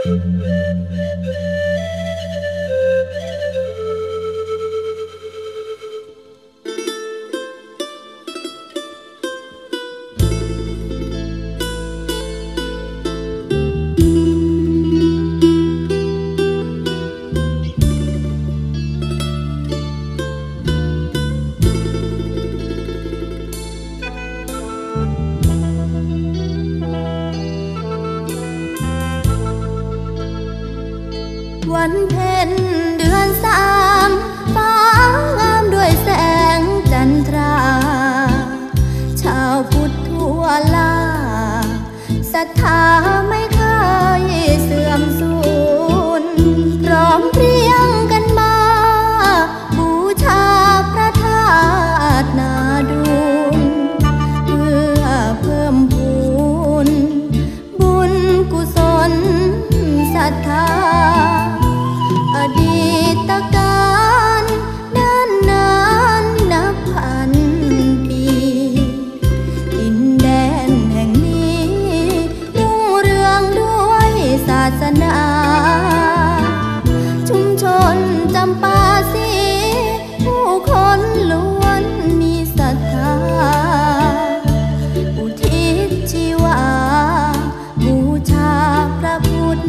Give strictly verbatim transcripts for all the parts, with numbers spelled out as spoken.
วันเพ็ญเดือนสามฟ้างามด้วยแสงจันทราชาวพุทธทั่วลาศรัทธาไม่เคยเสื่อมสูญพร้อมเพรียงกันมาบูชาพระธาตุนาดูลเพื่อเพิ่มพูนบุญกุศลศรัทธาอดีตการนานนานนับพันปีดินแดนแห่งนี้รุ่งเรืองด้วยศาสนาชุมชนจำปาสีผู้คนล้วนมีศรัทธาอุทิศชีวาบูชาพระพุทธ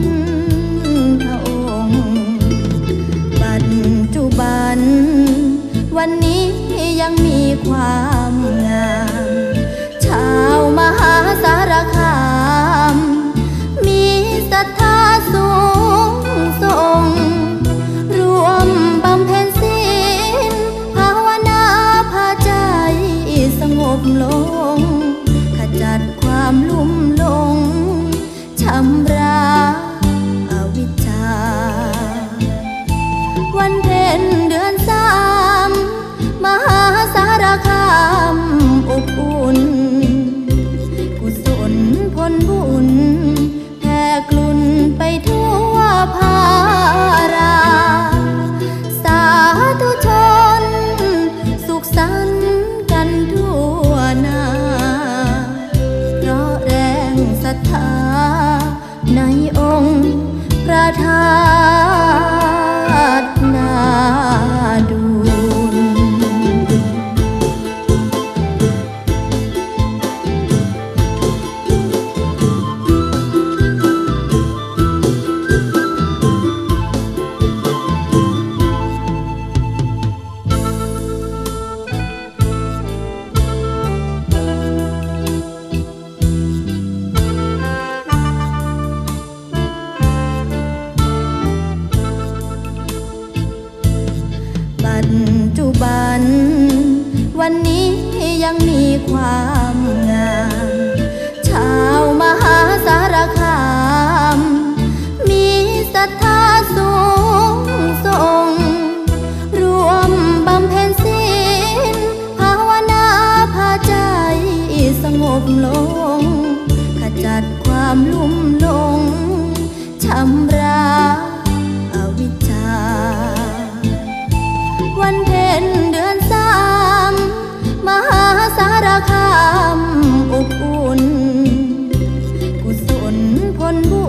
วันนี้ยังมีความงามชาวมหาสารคามมีศรัทธาสูงส่งรวมบำเพ็ญศีลภาวนาพาใจสงบลงขจัดความลุ่มหลงชำระอวิชชาวันเพ็ญเดือนสามมหาสารคามอบอุ่นกุศลผลบุญแผ่กลุ่นไปทั่วภาราสาธุชนสุขสันต์กันทั่วหน้าเพราะแรงศรัทธาในองค์พระธาตุนาดูปัจจุบันวันนี้ยังมีความงามชาวมหาสารคามมีศรัทธาสูงส่งรวมบำเพ็ญศีลภาวนาพาใจสงบลงขจัดความลุ่มหลงชำระอวิชชาวันเพ็ญเดือนสามมหาสารคามอบอุ่นกุศลผลบุ